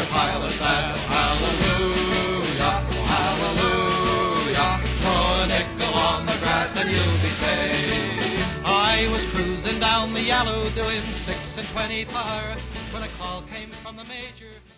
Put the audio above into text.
pilot says hallelujah, oh, hallelujah. Throw a nickel on the grass and you'll be saved. I was cruising down the Yallow doing 6 and 20 per when a call came from the Major.